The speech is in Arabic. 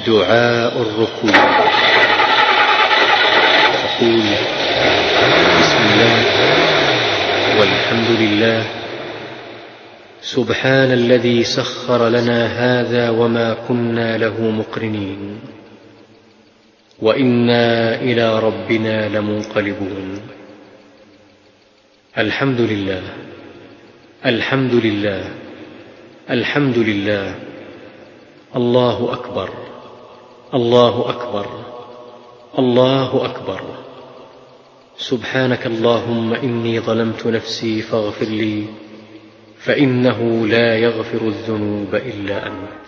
دعاء الركوع. تقول: بسم الله والحمد لله، سبحان الذي سخر لنا هذا وما كنا له مقرنين، وإنا إلى ربنا لمنقلبون. الحمد لله، الحمد لله، الحمد لله. الله أكبر، الله أكبر، الله أكبر. سبحانك اللهم إني ظلمت نفسي فاغفر لي، فإنه لا يغفر الذنوب إلا أنت.